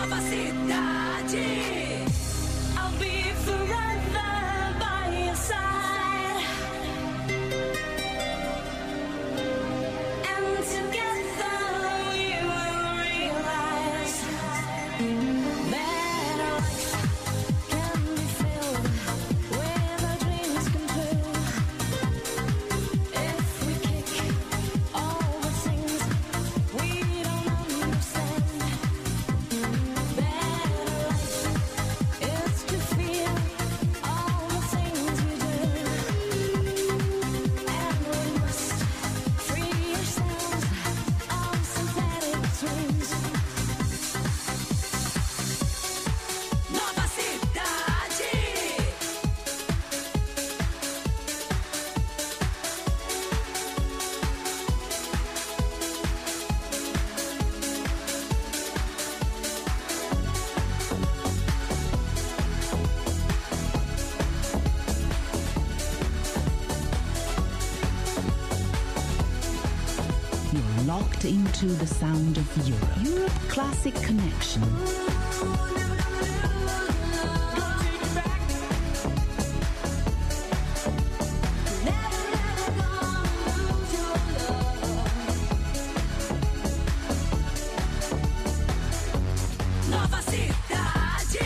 Nova cidade. I'll be forever by your side. And together we will realize that our life can be filled with our dreams come true. If we kick all the things we don't understand, better life is to feel all the things we do. And we must free ourselves of synthetic dreams. Nova cidade. You're locked into the sound of Europe. Europe Classic Connection. Nova cidade.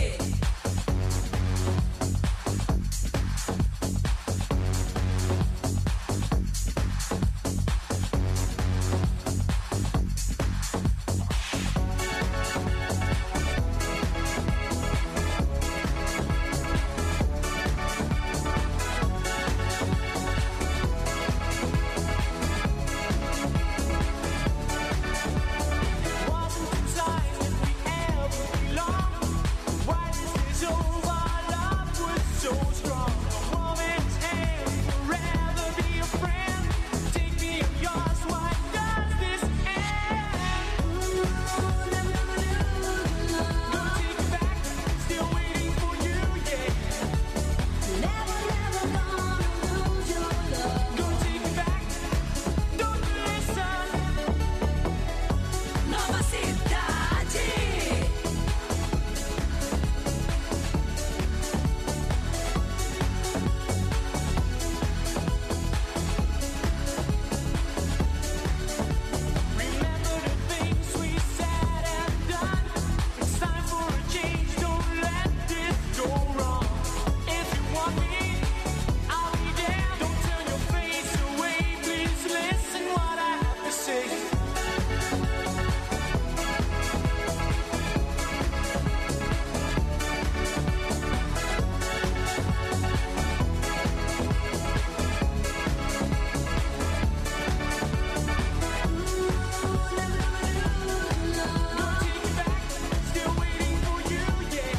Nova cidade. Remember the things we said and done. It's time for a change. Don't let this go wrong. If you want me, I'll be there. Don't turn your face away. Please listen what I have to say. Still waiting for you, yeah.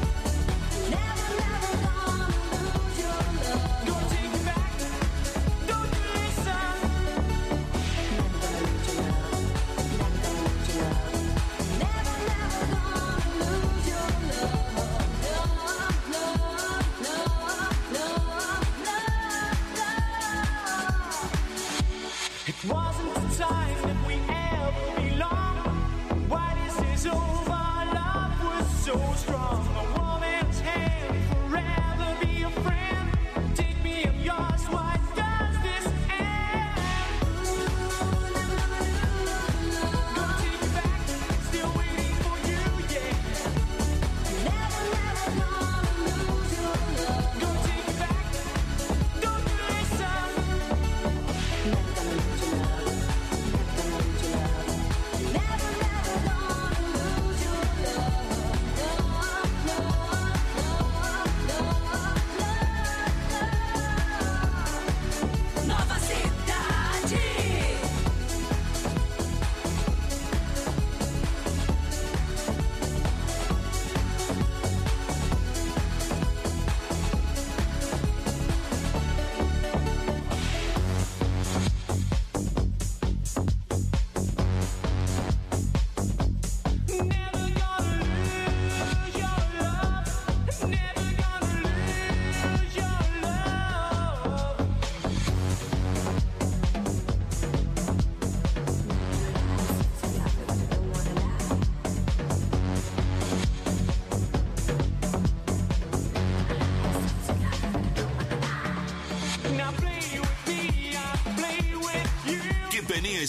Gonna take you back. Don't you listen. It wasn't the time that we ever belonged. Why this is over, our love was so strong. A woman's hand, forever be a friend. Take me, I'm yours, why does this end? Gonna take you back, still waiting for you, yeah. Gonna take you back, don't you listen. Never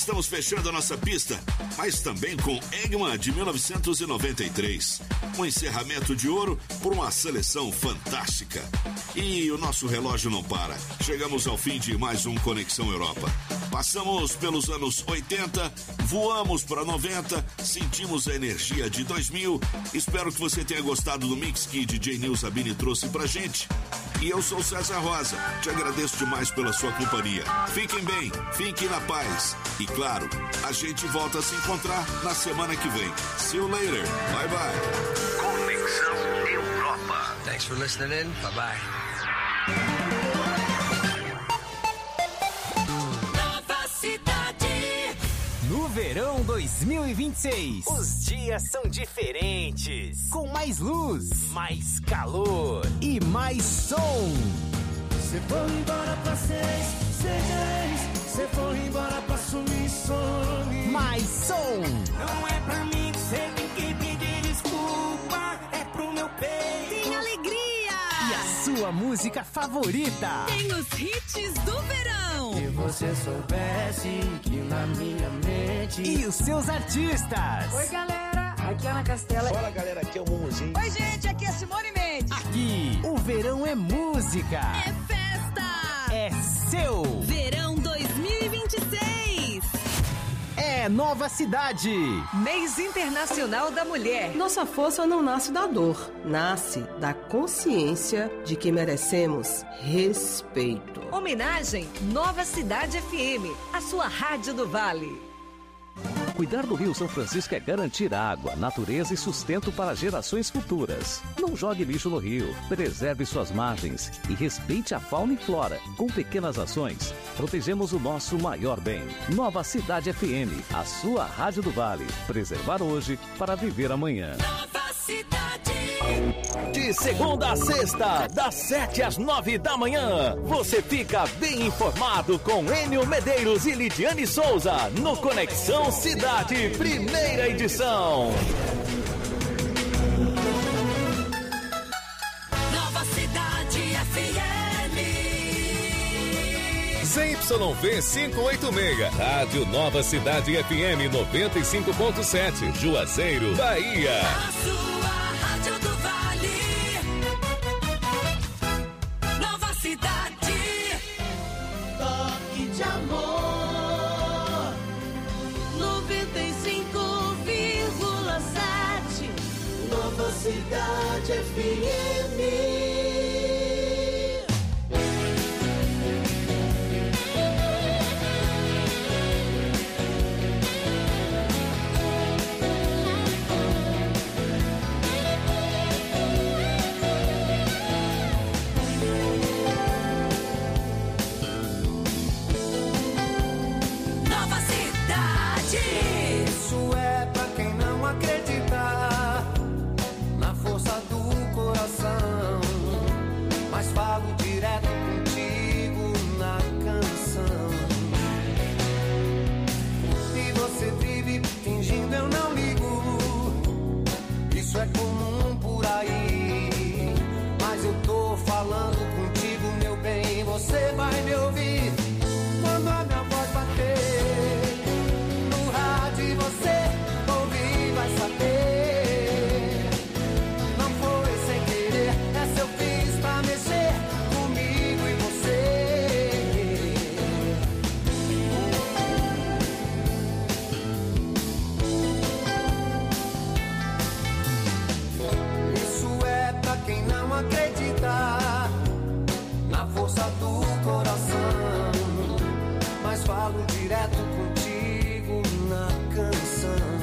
estamos fechando a nossa pista, mas também com Eggman de 1993. Um encerramento de ouro por uma seleção fantástica. E o nosso relógio não para. Chegamos ao fim de mais um Conexão Europa. Passamos pelos anos 80, voamos para 90, sentimos a energia de 2000. Espero que você tenha gostado do mix que DJ Nils Abini trouxe pra gente. E eu sou César Rosa, te agradeço demais pela sua companhia. Fiquem bem, fiquem na paz. E claro, a gente volta a se encontrar na semana que vem. See you later, bye bye. Conexão Europa. Thanks for listening in, bye bye. Nova cidade. No verão 2026, os dias são diferentes. Com mais luz, mais calor e mais som. Cê foi embora pra seis, cê foi embora pra sumir, some. Mais som. Não é pra mim que cê tem que pedir desculpa, é pro meu peito. Tem alegria. E a sua música favorita. Tem os hits do verão. Se você soubesse que na minha mente. E os seus artistas. Oi, galera. Aqui é Ana Castela. Fala, galera. Aqui é o Mumuzinho. Oi, gente. Aqui é Simone Mendes. Aqui, o verão é música. É festa. É seu. Verão 2026. É Nova Cidade. Mês Internacional da Mulher. Nossa força não nasce da dor, nasce da consciência de que merecemos respeito. Homenagem Nova Cidade FM, a sua rádio do Vale. Cuidar do Rio São Francisco é garantir água, natureza e sustento para gerações futuras. Não jogue lixo no rio, preserve suas margens e respeite a fauna e flora. Com pequenas ações, protegemos o nosso maior bem. Nova Cidade FM, a sua rádio do Vale. Preservar hoje para viver amanhã. Nova cidade. De segunda a sexta, das 7 às 9 da manhã, você fica bem informado com Enio Medeiros e Lidiane Souza no Conexão Cidade, primeira edição. Nova cidade FM. ZYV 586, Rádio Nova Cidade FM 95.7, Juazeiro, Bahia. A sua rádio do Vale. Nova cidade. Toque de amor. 95,7. Nova Cidade FM. Nova cidade. Isso é pra quem não acredita na força do coração. Mas falo direto contigo na canção. E você vive fingindo eu não ligo. Isso é comum por aí. Mas eu tô falando contigo, meu bem. Você vai me ouvir quando a minha voz bater no rádio, você ouvir vai saber. Não foi sem querer, essa eu fiz pra mexer comigo e você. Isso é pra quem não acredita na força do coração. Mas falo direto contigo na canção.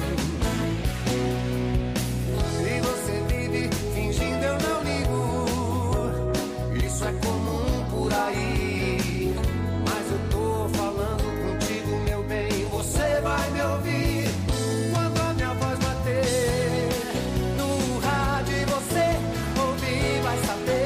E você vive fingindo eu não ligo. Isso é comum por aí. Mas eu tô falando contigo, meu bem. Você vai me ouvir quando a minha voz bater no rádio. E você ouvir vai saber.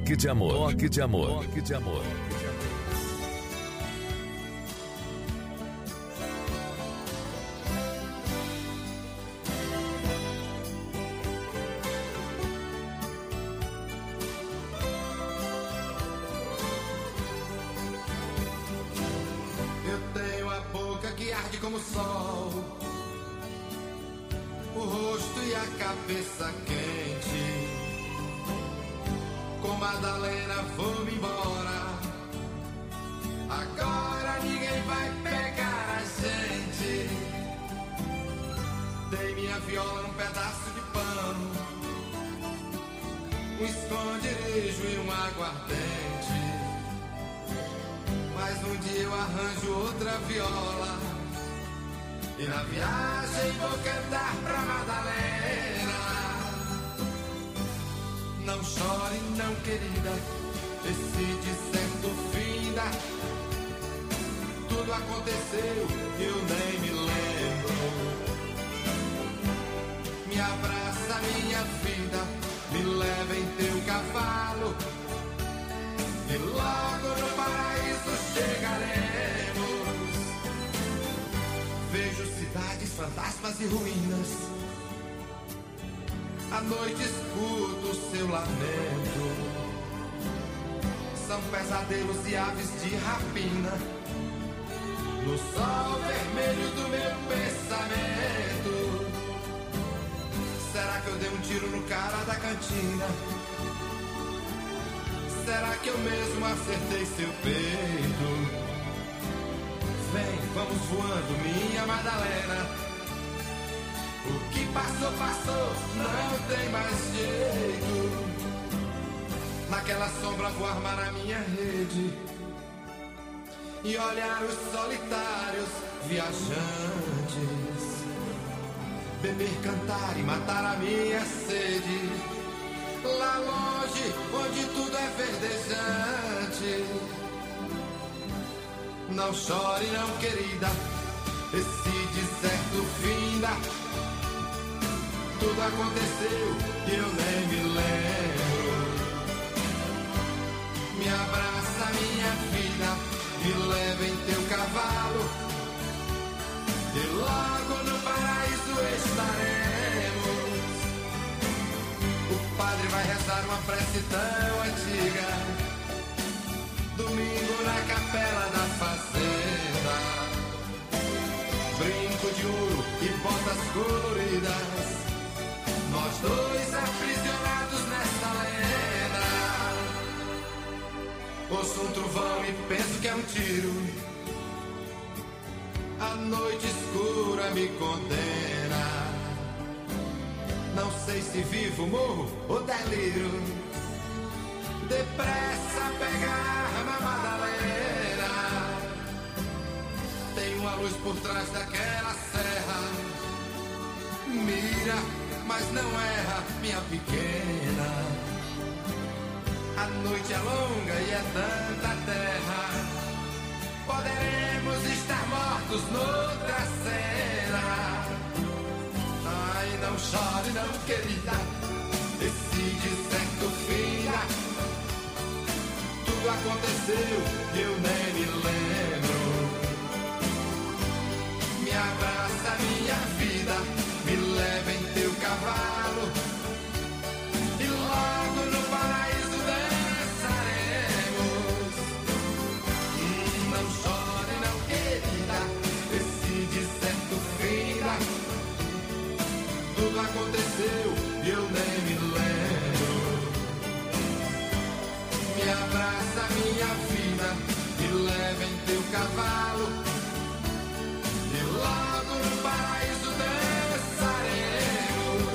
Toque de amor. Toque de amor. Toque de amor. Eu tenho a boca que arde como o sol, o rosto e a cabeça quente. Com Madalena vou-me embora. Agora ninguém vai pegar a gente. Dei minha viola num pedaço de pano, um esconderijo e um aguardente. Mas um dia eu arranjo outra viola e na viagem vou cantar pra Madalena. Não chore, não, querida, esse deserto finda. Tudo aconteceu, eu nem me lembro. Me abraça, minha vida, me leva em teu cavalo e logo no paraíso chegaremos. Vejo cidades, fantasmas e ruínas. À noite escuto o seu lamento. São pesadelos e aves de rapina no sol vermelho do meu pensamento. Será que eu dei um tiro no cara da cantina? Será que eu mesmo acertei seu peito? Vem, vamos voando, minha Madalena. O que passou, passou, não tem mais jeito. Naquela sombra vou armar a minha rede e olhar os solitários viajantes. Beber, cantar e matar a minha sede. Lá longe, onde tudo é verdejante. Não chore, não, querida, esse deserto finda. Tudo aconteceu e eu nem me lembro. Me abraça, minha filha, me leva em teu cavalo e logo no paraíso estaremos. O padre vai rezar uma prece tão antiga, domingo na capela da fazenda. Brinco de ouro e botas coloridas, nós dois aprisionados nesta lenda. Ouço um trovão e penso que é um tiro. A noite escura me condena. Não sei se vivo, morro ou deliro. Depressa pegar a Madalena. Tem uma luz por trás daquela serra. Mira, mas não erra, minha pequena. A noite é longa e é tanta terra. Poderemos estar mortos noutra cena. Ai, não chore, não, querida, esse deserto finda. Tudo aconteceu e eu nem me lembro. Me abraça, minha vida, me leva em teu cavalo e logo no paraíso dançaremos. Não chore, não, querida, esse deserto finda. Tudo aconteceu e eu nem me lembro. Me abraça, minha vida, me leva em teu cavalo e logo no paraíso dançaremos.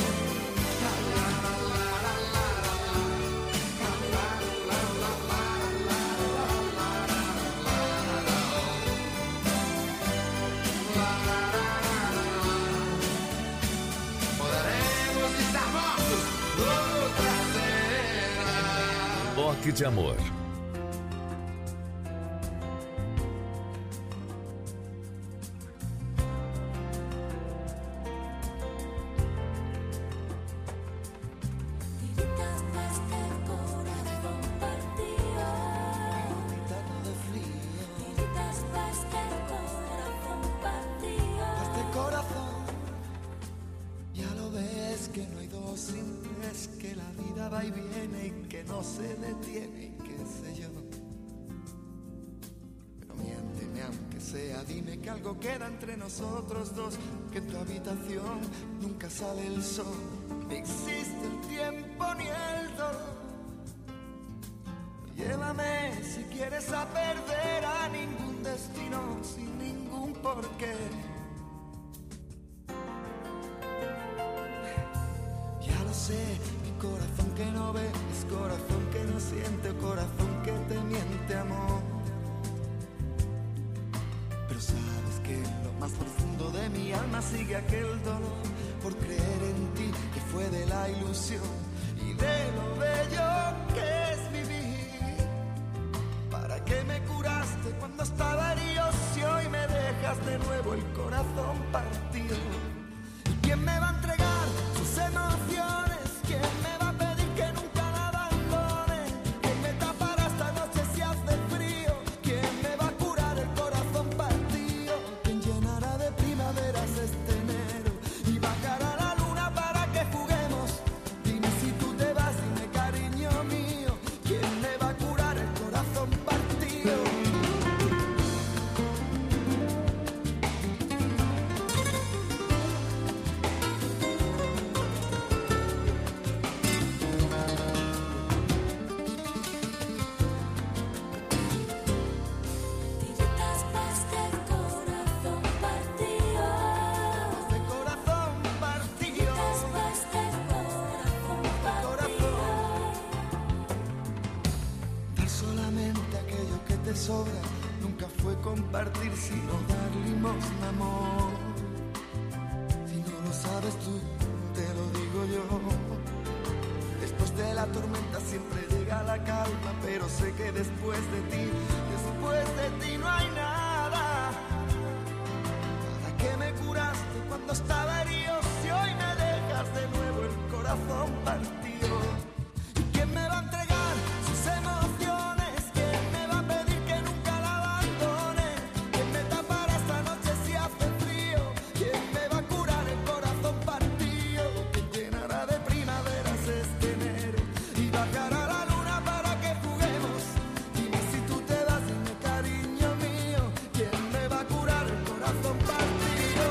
Poderemos estar mortos noutra cena. Toque de amor. no se detiene y qué sé yo. Pero miénteme aunque sea, dime que algo queda entre nosotros dos, que en tu habitación nunca sale el sol, ni existe el tiempo ni el dolor. Llévame si quieres a perder a ningún destino sin ningún porqué. Ya lo sé, mi corazón que no ve es corazón que no siente, corazón que te miente, amor. Pero sabes que en lo más profundo de mi alma sigue aquel dolor por creer en ti, que fue de la ilusión y de lo bello que es vivir. ¿Para qué me curaste cuando estaba herido si hoy me dejas de nuevo el corazón partido? ¿Y quién me va a entregar sus emociones? ¿Quién me va a pedir que nunca la abandone? ¿Quién me tapará esta noche si hace frío? ¿Quién me va a curar el corazón partido? ¿Quién llenará de primaveras este enero y bajará la luna para que juguemos? Dime si tú te vas, dime cariño mío, ¿quién me va a curar el corazón partido? Tiritas más de corazón partido. De corazón partido. Tiritas más de corazón partido. Dar solamente aquello que te sobra nunca fue compartir, sino dar limosna, amor. Si no lo sabes tú, te lo digo yo. Después de la tormenta siempre llega la calma, pero sé que después de ti no hay nada. ¿Para qué me curaste cuando estaba herido si hoy me dejas de nuevo el corazón partido? ¿Y quién me va a entregar sus emociones? ¿Quién me va a pedir que nunca la abandone? ¿Quién me tapará esta noche si hace frío? ¿Quién me va a curar el corazón partido? ¿Quién llenará de primaveras este enero y bajará la luna para que juguemos? Dime si tú te vas, dime cariño mío, ¿quién me va a curar el corazón partido?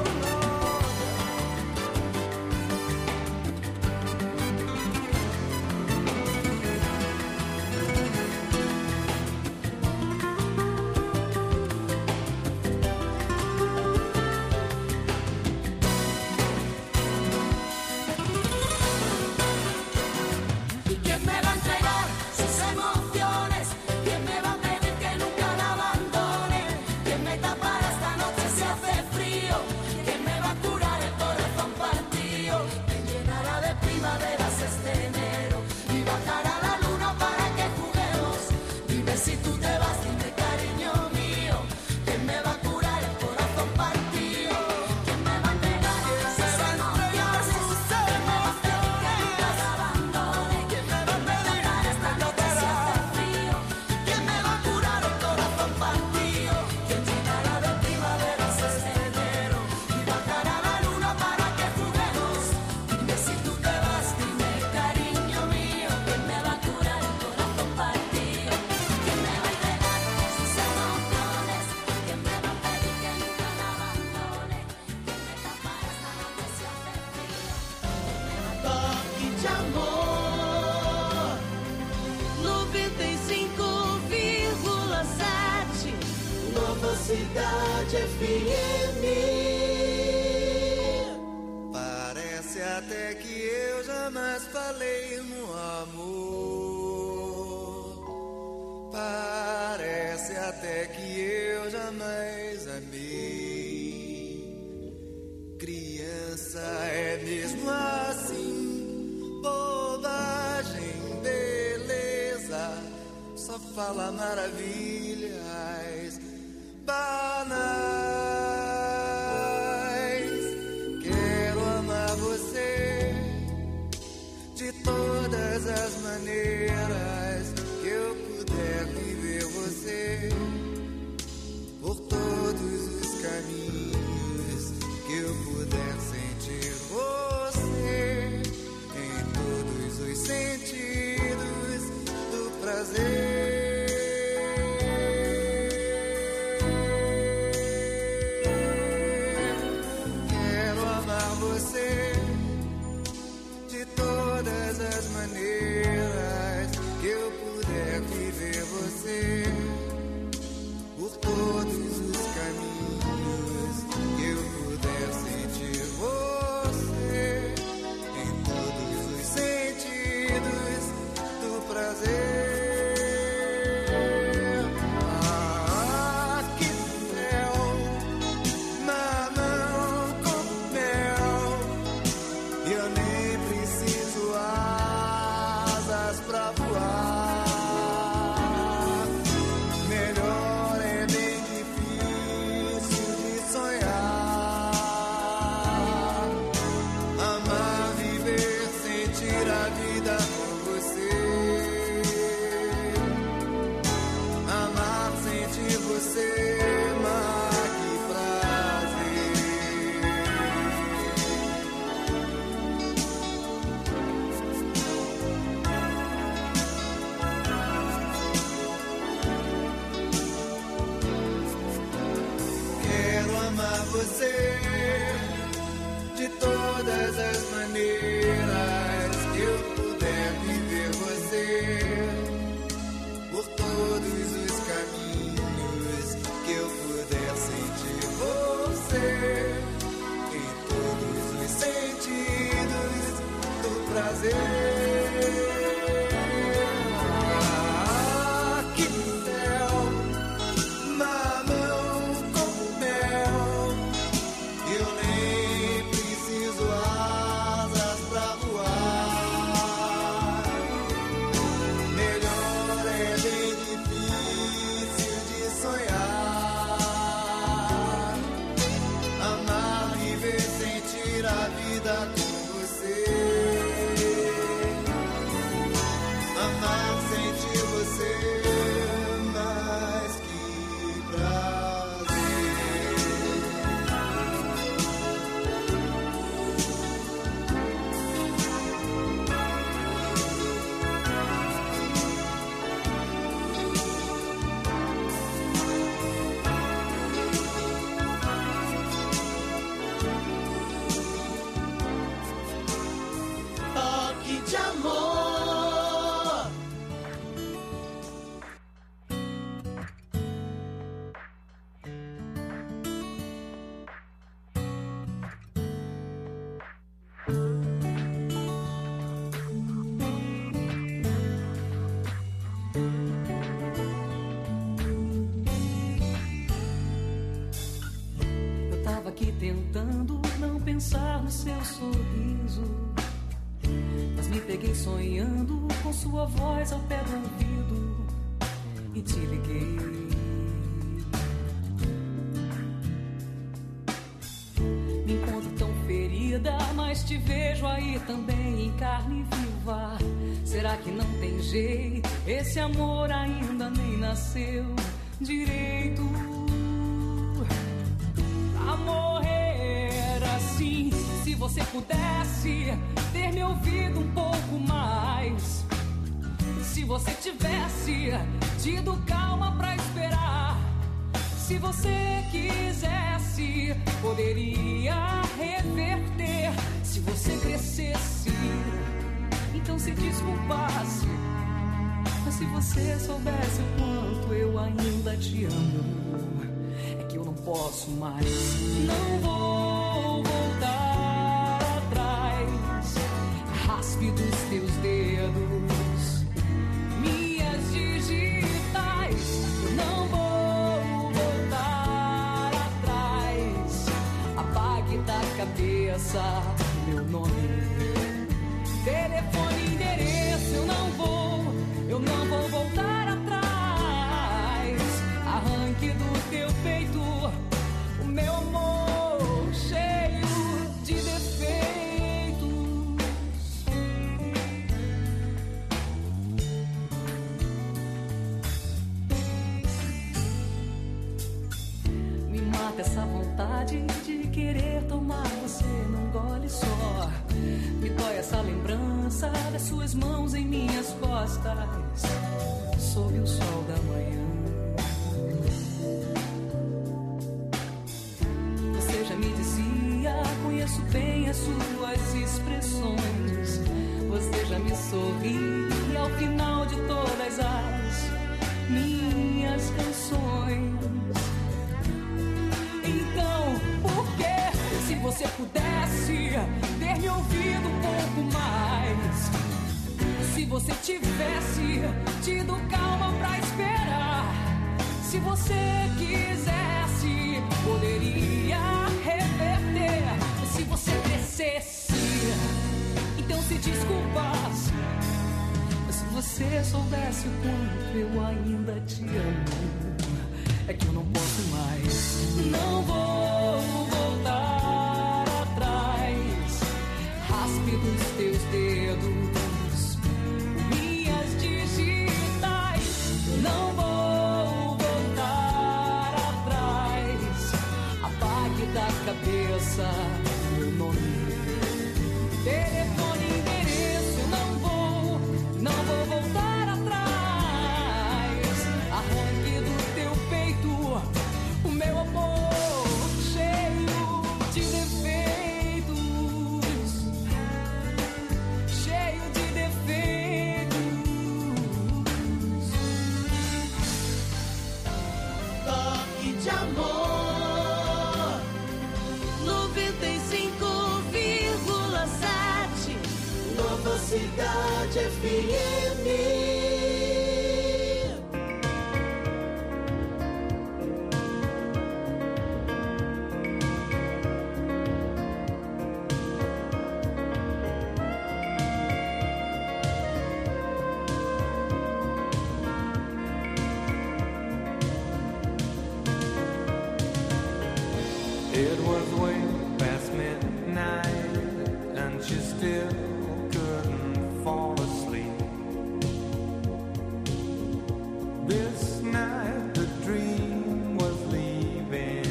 ¿Y quién me va a entregar sus emociones? ¿Quién me va a pedir que nunca la abandone? ¿Quién me tapará esta noche si hace frío? ¿Quién me va a curar el corazón partido? ¿Quién llenará de primaveras este enero y bajará la luna para que juguemos? Dime si tú te vas, dime cariño mío, ¿quién me va a curar el corazón partido? ¿Quién me va a entregar sus emociones? ¿Quién me va a pedir que nunca la abandone? ¿Quién me va a tapar esta noche si hace frío? ¿Quién me va a curar el corazón partido? ¿Quién llenará de primaveras este enero y bajará la luna para que juguemos? Dime si tú te vas, dime cariño mío, ¿quién me va a curar el corazón partido? ¿Quién me va a entregar sus emociones? ¿Quién me va a pedir que nunca la abandone? ¿Quién me tapará esta noche si hace frío? Toque de amor 95,7 Nova Cidade FM. Parece até que eu jamais falei no amor. Parece até que eu jamais amei. Criança é mesmo assim, bobagem, beleza. Só fala maravilhas banais. Quero amar você de todas as maneiras que eu puder viver você, por todos os caminhos que eu puder sentir você, em todos os sentidos seu sorriso, mas me peguei sonhando com sua voz ao pé do ouvido e te liguei. Me encontro tão ferida, mas te vejo aí também em carne viva. Será que não tem jeito? Esse amor ainda nem nasceu direito. A morrer assim, se você pudesse ter me ouvido um pouco mais, se você tivesse tido calma pra esperar, se você quisesse, poderia reverter. Se você crescesse, então se desculpasse. Mas se você soubesse o quanto eu ainda te amo, é que eu não posso mais. Não vou voltar atrás. Raspe dos teus dedos minhas digitais. Eu não vou voltar atrás. Apague da cabeça meu nome, telefone e endereço. Eu não vou voltar atrás. Arranque do teu peito o meu amor cheio de defeitos. Me mata essa vontade de querer tomar você num gole só. Me dói essa lembrança das suas mãos em minhas costas, sob o sol da manhã. Você já me dizia, conheço bem as suas expressões. Você já me sorri ao final de todas as minhas canções. Então, por que, se você pudesse ter me ouvido um pouco mais, se você tivesse tido calma pra esperar, se você quisesse, poderia reverter. Se você crescesse, então se desculpasse. Se você soubesse o quanto eu ainda te amo, é que eu não posso mais. Não vou voltar atrás. Raspe dos teus dedos minhas digitais. Não vou voltar atrás. Apague da cabeça meu nome, telefone e endereço. Eu não vou voltar atrás. Arranque do teu peito o meu amor cheio de defeitos, cheio de defeitos. Toque de amor 95,7 Nova Cidade FM. It was way past midnight and she still couldn't fall asleep. This night the dream was leaving.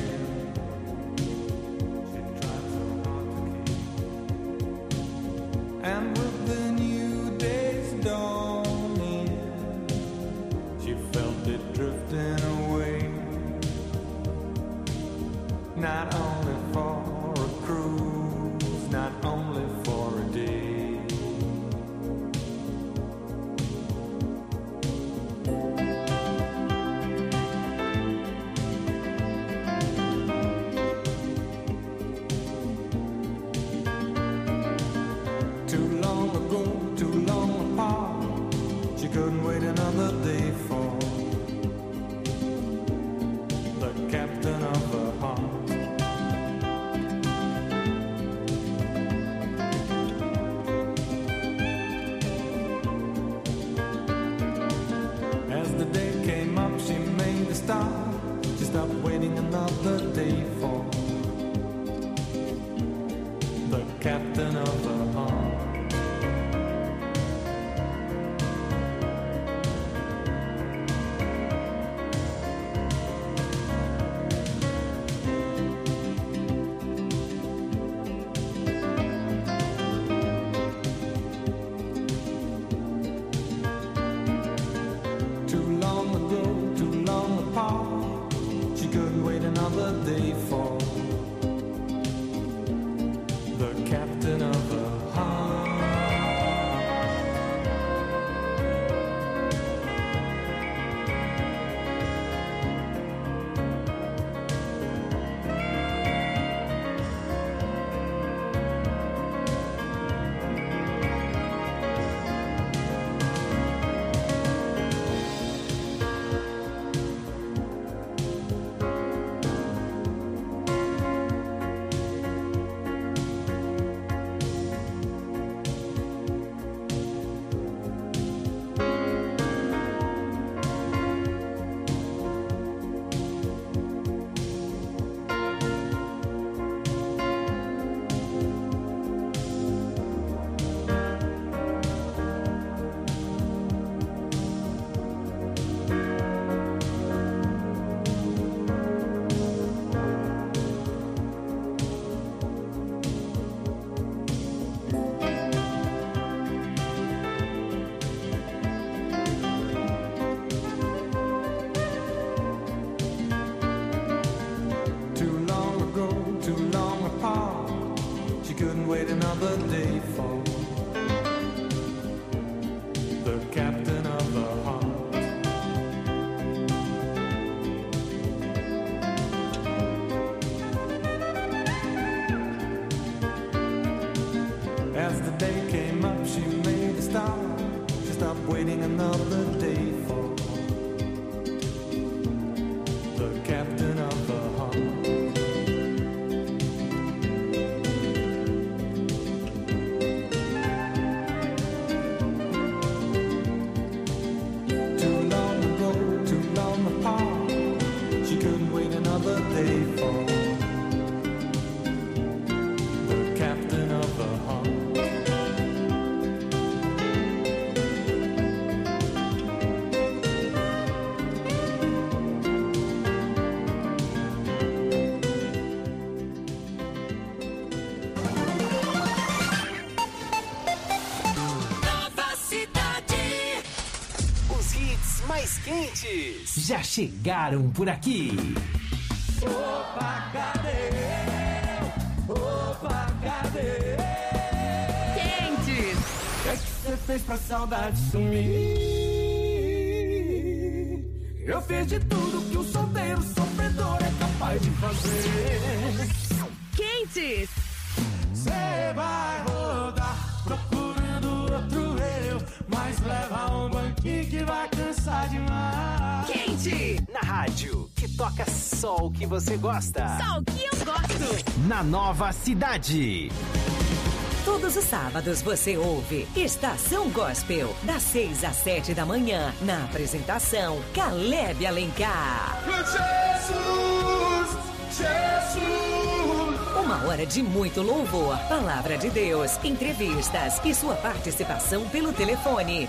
She tried so hard to keep. And with the new day's dawning, she felt it drifting away. Not only for star. She stopped waiting another day for the captain of the heart. Another day for the captain of the heart. As the day came up, she made a stop. She stopped waiting another day for the captain of the heart. Já chegaram por aqui. Opa, cadê? Opa, cadê? Quentes. O que é que você fez pra saudade sumir? Eu fiz de tudo que um solteiro sofredor é capaz de fazer. Quentes. Você vai rodar procurando outro eu, mas leva um banquinho que vai cansar demais. Quente. Na rádio, que toca só o que você gosta. Só o que eu gosto. Na Nova Cidade. Todos os sábados você ouve Estação Gospel, das 6 às 7 da manhã, na apresentação Caleb Alencar. Jesus, Jesus. Uma hora de muito louvor, palavra de Deus, entrevistas e sua participação pelo telefone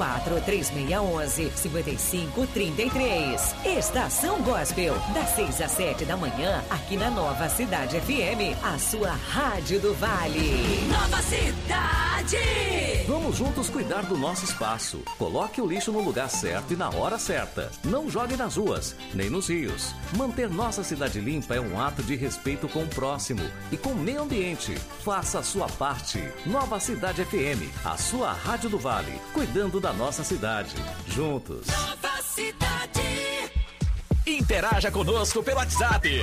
74-3611-5533. Estação Gospel, das 6 às 7 da manhã, aqui na Nova Cidade FM, a sua rádio do Vale. Nova Cidade! Vamos juntos cuidar do nosso espaço. Coloque o lixo no lugar certo e na hora certa. Não jogue nas ruas, nem nos rios. Manter nossa cidade limpa é um ato de respeito com o próximo e com o meio ambiente. Faça a sua parte. Nova Cidade FM, a sua rádio do Vale, cuidando da nossa cidade. Juntos. Nova Cidade. Interaja conosco pelo WhatsApp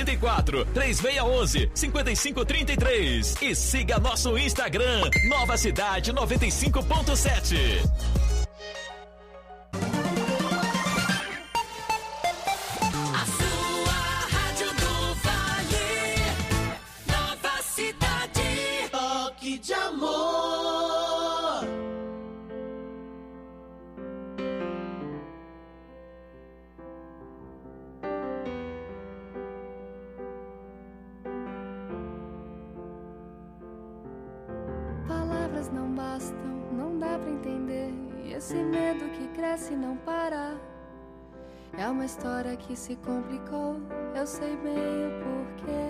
74-3611-5533 e siga nosso Instagram Nova Cidade 95.7. De amor. bastam, não dá pra entender. E esse medo que cresce e não para. É uma história que se complicou, eu sei bem o porquê.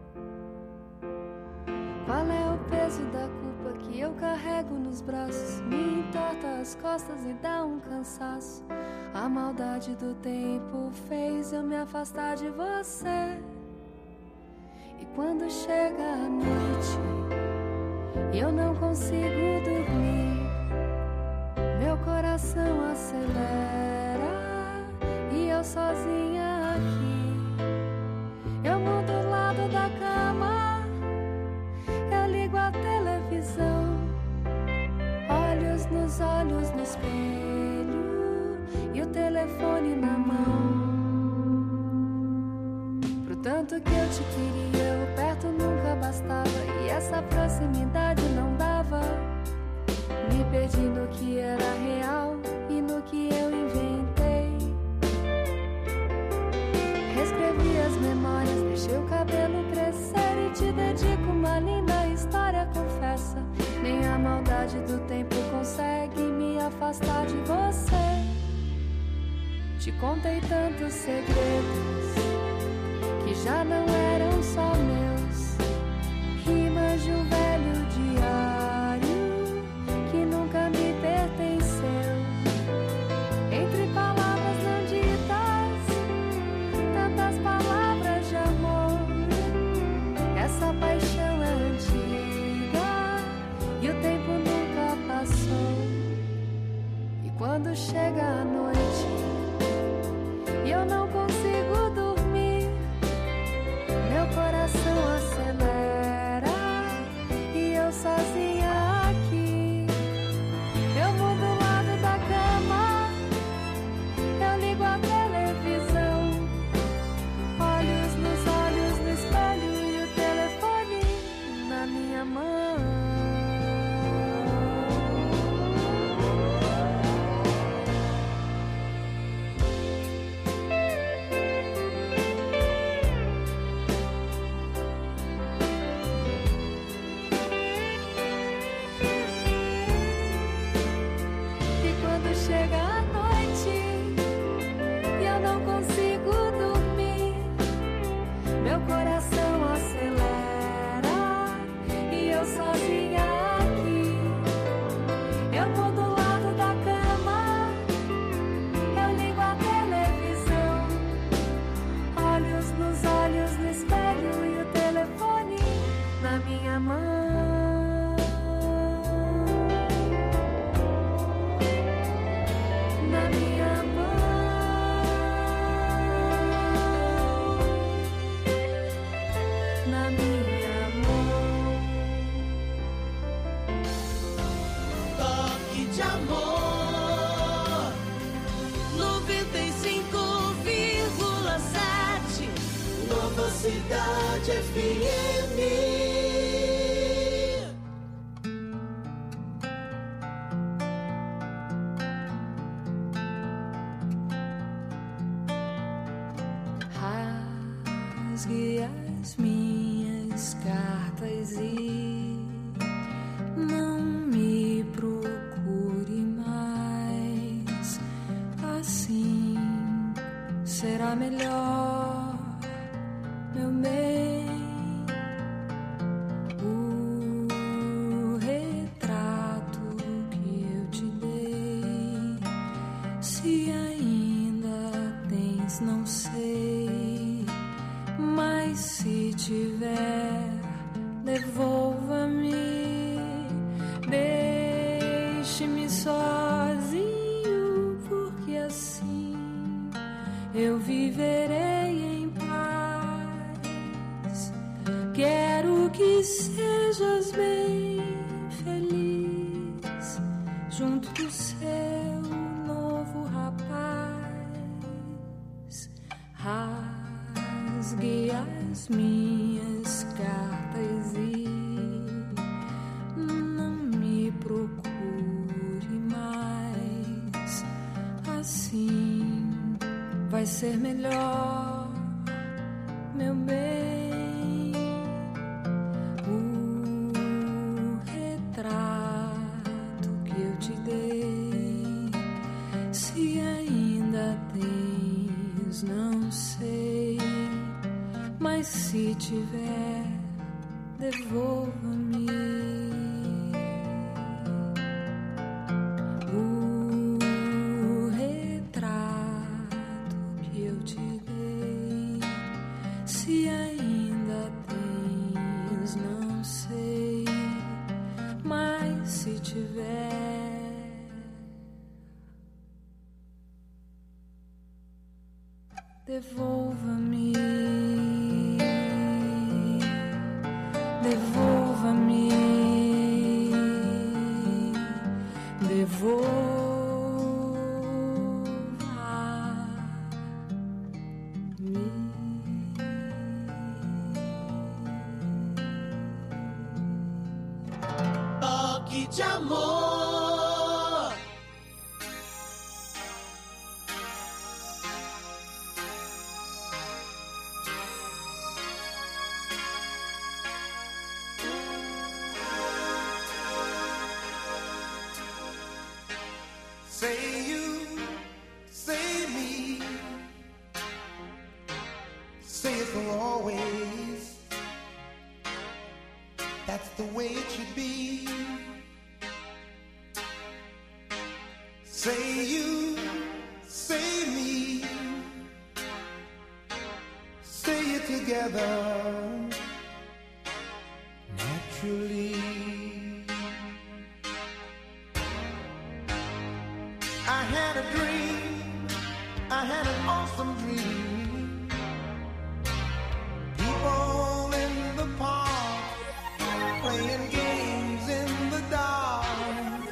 Qual é o peso da culpa que eu carrego nos braços? Me entorta as costas e dá um cansaço. A maldade do tempo fez eu me afastar de você. E quando chega a noite e eu não consigo dormir, meu coração acelera e eu sozinha aqui. Eu mudo o lado da cama, eu ligo a televisão, olhos nos olhos no espelho e o telefone na mão. Pro tanto que eu te queria, o perto nunca bastava e essa proximidade não dava. Me perdi no que era real e no que eu inventei. Reescrevi as memórias, deixei o cabelo crescer e te dedico uma linda história, confessa. Nem a maldade do tempo consegue me afastar de você. Te contei tantos segredos que já não eram só meus, rimas de um velho diário que nunca me pertenceu. Entre palavras não ditas, tantas palavras de amor. Essa paixão é antiga e o tempo nunca passou. E quando chega a noite e eu não consigo dormir, meu coração acelera e eu sozinha aqui. Eu mudo o lado da cama, eu ligo a televisão, olhos nos olhos no espelho e o telefone na minha mão. Chega a noite e eu não consigo dormir, meu coração acelera e eu sozinha aqui. Eu mudo o lado da cama, eu ligo a televisão, olhos nos olhos no espelho e o telefone na minha mão. De amor 95,7 Nova Cidade FM. Rasgue as minhas cartas e não me procure mais. Assim será melhor, meu bem. O retrato que eu te dei, se ainda tens, não sei, mas se tiver, devolva-me. Deixe-me sozinho, porque assim eu viverei em paz. Quero que sejas bem feliz junto do seu novo rapaz. Rasgue as minhas cartas e não me procure mais. Assim vai ser melhor, meu bem. O retrato Mas se tiver, devolva-me o retrato que eu te dei. Se ainda tens, não sei, mas se tiver, devolva-me. Devolva-me, devolva-me. Toque de amor. Say you, say me, say it for always. That's the way it should be. Say you, say me, say it together naturally. I had a dream, I had an awesome dream. People in the park, playing games in the dark.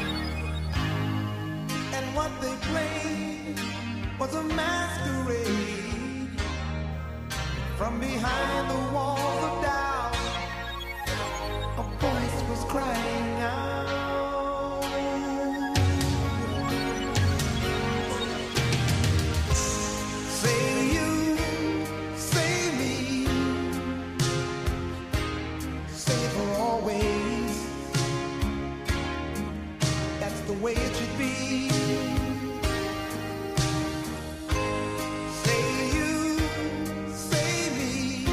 And what they played was a masquerade. From behind the walls of doubt, a voice was crying out. The way it should be. Say you, say me,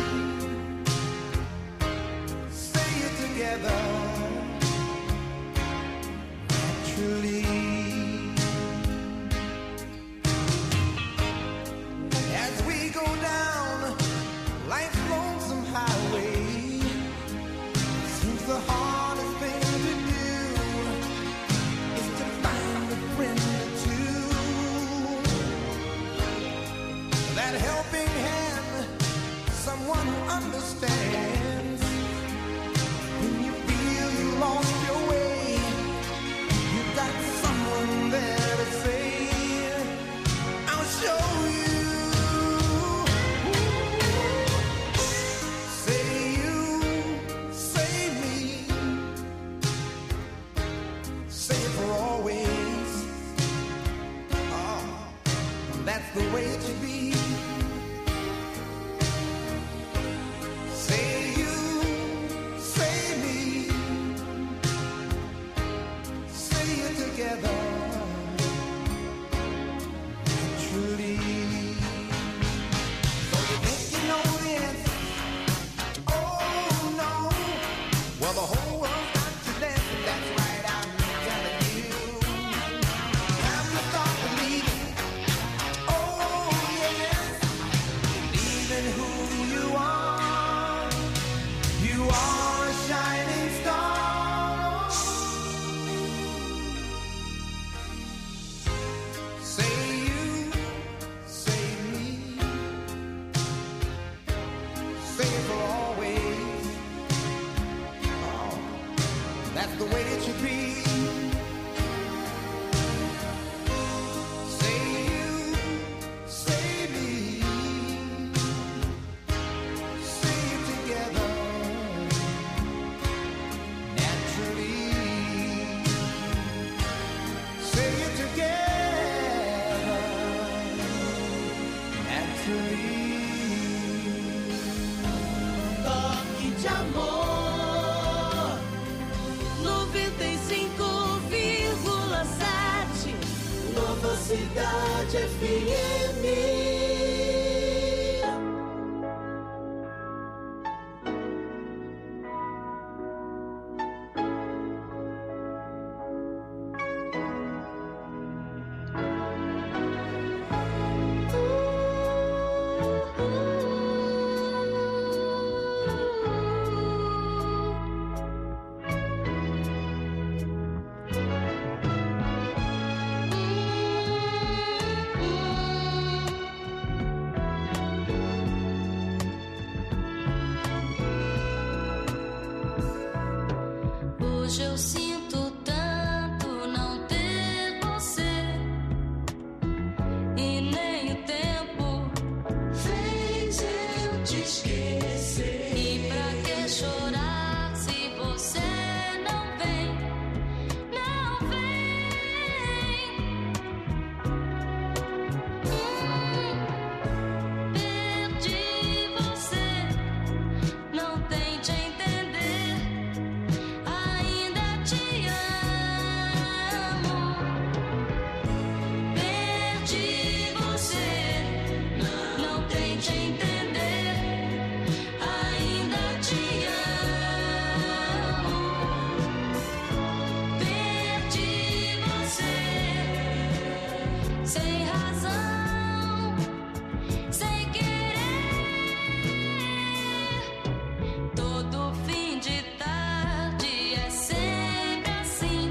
say it together naturally. As we go down life's lonesome highway, seems the hardest thing to do. That helping hand, someone who understands. When you feel you lost your way, you got someone there to say, I'll show you. Say you, say me, say it for always. Oh, that's the way it should be. Toque de amor. 95,7 Nova Cidade FM. Hoje eu sinto tanto não ter você, e nem o tempo fez eu te esquecer. E pra que chorar se você não vem, não vem? Perdi você, não tente entender, ainda te amo. Perdi você, não tente entender, ainda te amo. Perdi você, sem razão, sem querer. Todo fim de tarde é sempre assim,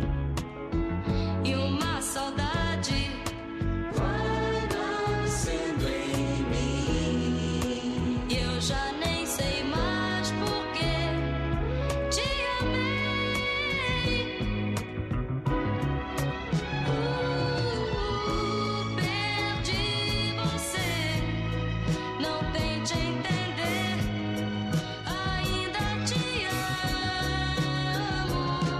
e uma saudade vai nascendo em mim. E eu já nem sei mais por que te amei. Perdi você, não tente entender, ainda te amo.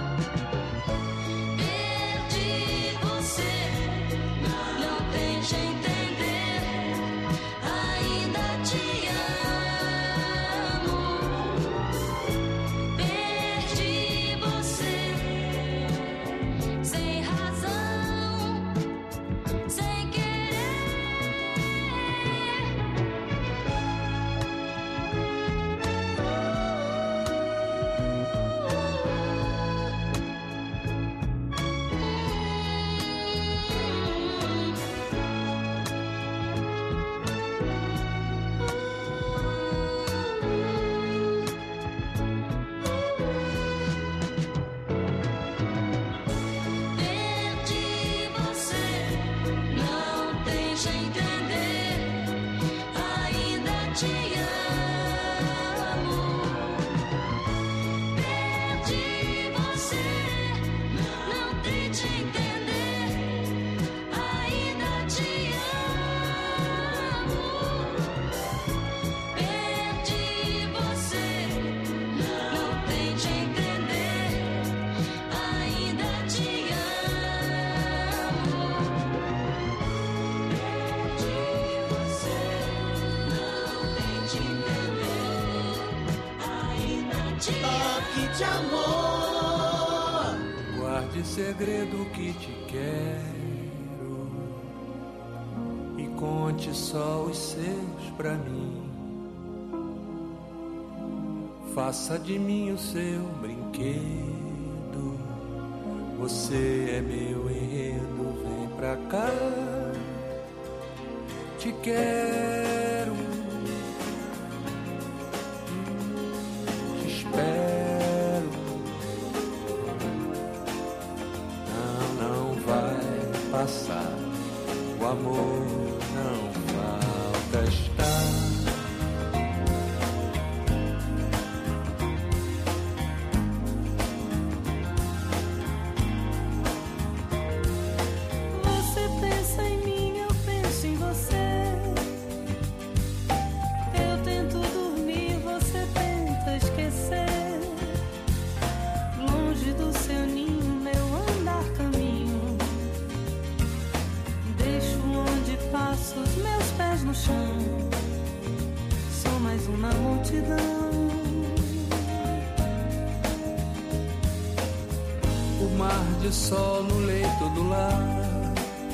Perdi você, não tente entender, ainda te amo. Perdi você, sem razão, sem querer. Perdi você, não tente entender, ainda te amo. Perdi você, não tente entender, ainda te amo. Perdi você, não tente entender, ainda te amo. Perdi você, não tente entender, ainda te amo. Toque de amor. Guarde segredo que te quero e conte só os seus pra mim. Faça de mim o seu brinquedo. Você é meu enredo, vem pra cá. Te quero, te espero. Não vai passar. O amor não falta estar. Você pensa em mim, eu penso em você. Eu tento dormir, você tenta esquecer. Longe do seu ninho, meu andar caminho. Deixo onde passo os meus pés no chão. Sou mais um na multidão. O mar de sol no leito do lar,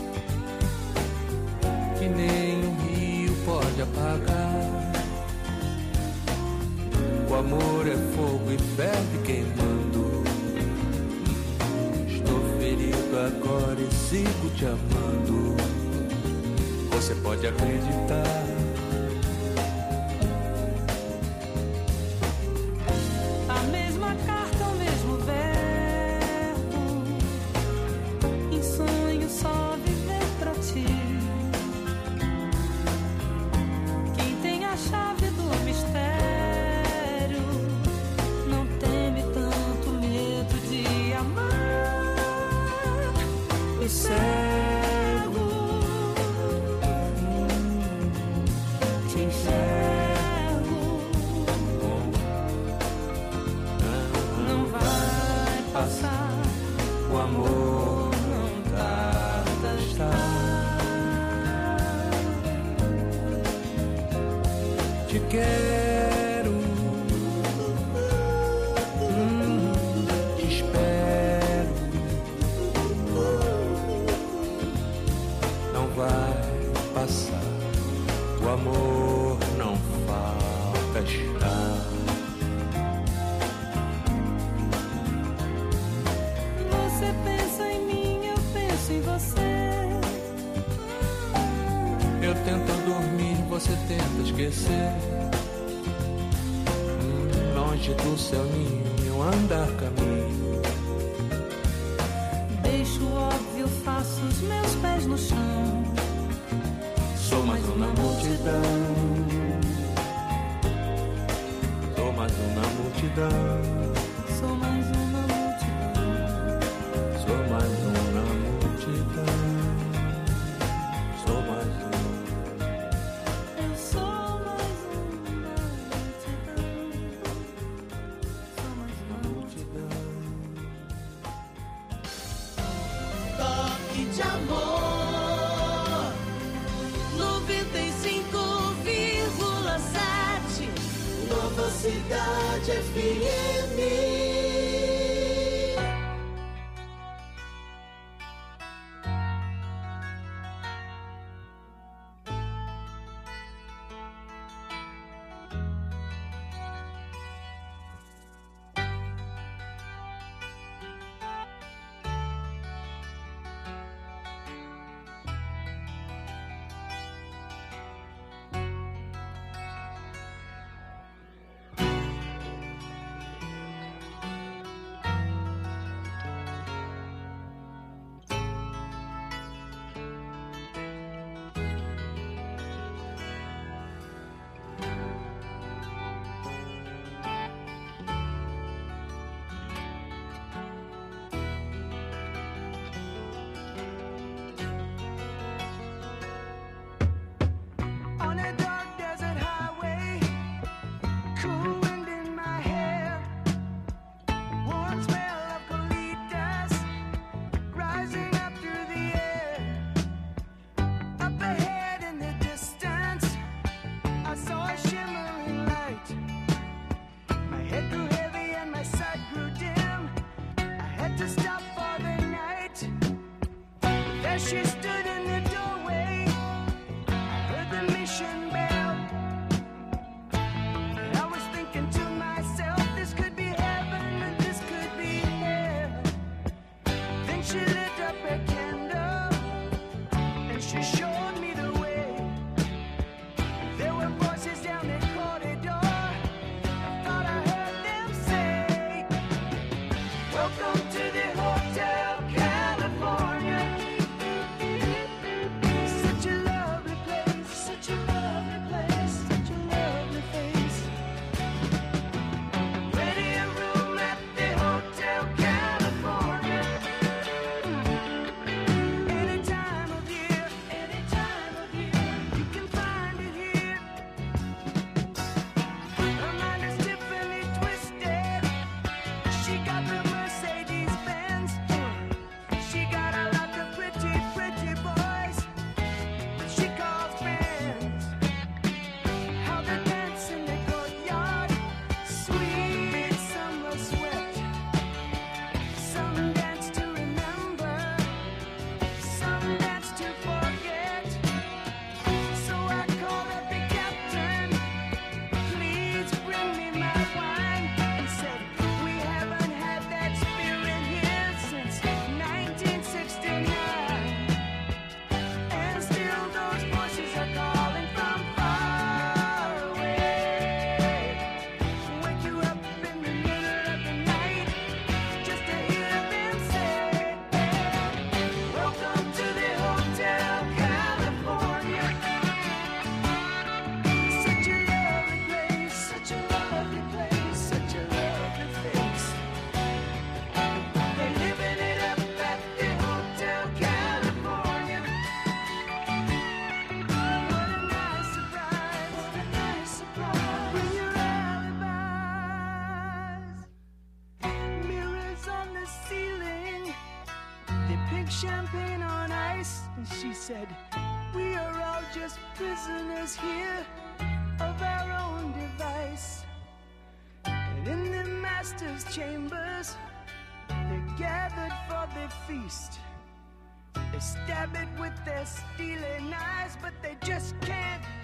que nem um rio pode apagar. O amor é fogo e ferve queimando. Estou ferido agora e sigo te amando. Você pode acreditar. A mesma carta, o mesmo verbo. Em sonho só viver pra ti. Quem tem a chave do mistério não teme tanto medo de enxergo. Não vai passar, o amor não tarda a estar. Te quero, te espero. Não vai passar, o amor não falta estar. Você pensa em mim, eu penso em você. Eu tento dormir, você tenta esquecer. Longe do seu ninho, andar caminho. Deixo o óbvio, faço os meus pés no chão. Sou mais uma multidão. Sou mais uma multidão. Sou mais uma multidão. Sou mais uma multidão. Sou mais uma. Eu sou mais uma multidão. Sou mais uma multidão. Toque de amor, 95,7 Nova Cidade FM. On a dark desert highway, cool wind in my hair, warm smell of colitas rising up through the air. Up ahead in the distance, I saw a shimmering light. My head grew heavy and my sight grew dim. I had to stop for the night. There she stood in the doorway. Heard the mission bell. And I was thinking to myself, this could be heaven and this could be hell. Then she lit up a candle and she showed me the way. There were voices down the corridor. I thought I heard them say, welcome to the Hotel California. Such a lovely place, such a lovely champagne on ice. And she said, we are all just prisoners here of our own device. And in the master's chambers, they're gathered for their feast. They stab it with their steely knives, but they just can't